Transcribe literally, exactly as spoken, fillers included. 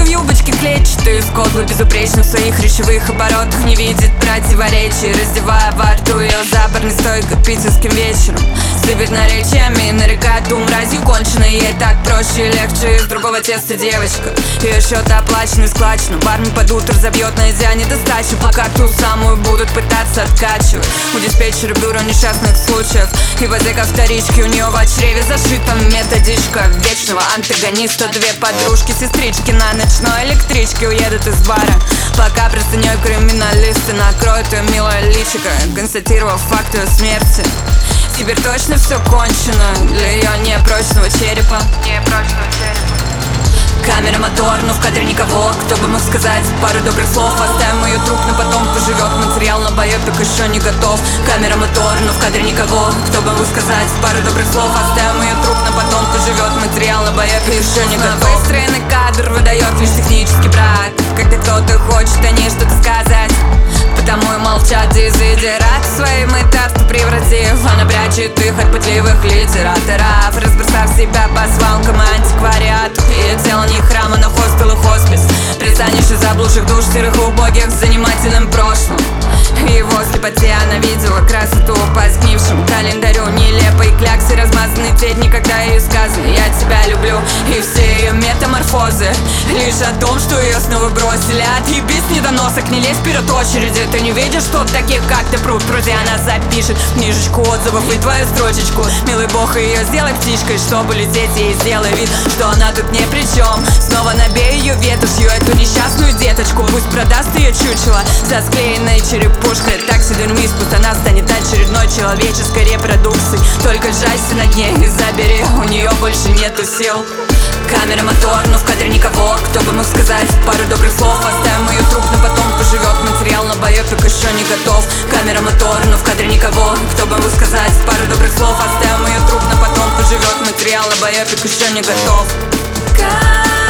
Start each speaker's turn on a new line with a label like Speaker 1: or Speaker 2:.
Speaker 1: юбочки клетчатые, скотлы безупречно в своих речевых оборотах, не видит противоречий, раздевая во рту ее запарной стойкой питерским вечером. Сыпет наречиями, нарекает ум мразью конченой. Ей так проще и легче, из другого теста девочка. Ее счет оплачен и складчен. Бармен под утро забьет, найдя недостачу, пока ту самую будут пытаться откачивать. У диспетчера бюро несчастных случаев, и возека вторички у нее в чреве зашита методичка вечного антагониста. Две подружки-сестрички на ночной электричке уедут из бара, пока простыней криминалисты накроют ее милое личико, констатировав факт ее смерти. Теперь точно все кончено для ее непрочного черепа. Непрочного черепа. Камера, мотор, но в кадре никого. Кто бы мог сказать пару добрых слов? Оставим ее труп, но потом поживет. Материал на боепик еще не готов. Камера, мотор, но в кадре никого. Кто бы мог сказать пару добрых слов? Оставим ее труп, но потом поживет. Материал на боепик еще не готов. Выстроенный кадр выдает лишь технический брак, когда кто-то хочет о ней что-то сказать, потому и молчат дезидерат свои мытавки превратив. Она прячет их от пытливых литераторов, разбросав себя по свалкам антиквариату. Ее тело не храм, но хостел и хоспис, пристанище заблудших душ, серых и убогих с занимательным прошлым. В его слепоте она видела красоту по сгнившим календарю. Нелепые кляксы, размазанные тень, никогда ее сказано «я тебя люблю». И все ее метаморфозы лишь о том, что ее снова бросили. Отъебись, недоносок, не лезь вперед очереди. Ты не видишь, что таких как ты пруд пруди. Она запишет книжечку отзывов и твою строчечку. Милый бог, ее сделай птичкой, чтобы лететь, ей сделай вид, что она тут ни при чем. Снова набей ее ветошью, эту несчастную деточку. Пусть продаст ее чучело со склеенной черепушкой. Таксидермист, пусть она станет очередной человеческой репродукцией. Только жалься над ней и забери, у нее больше нету сил. Камера, мотор, но в кадре никого. Кто бы мог сказать пару добрых слов? Оставим ее труп, но потом поживет. Материал на боепик еще не готов. Камера, мотор, но в кадре никого. Кто бы мог сказать пару добрых слов? Оставим ее труп, но потом поживет. Материал на боепик еще не готов.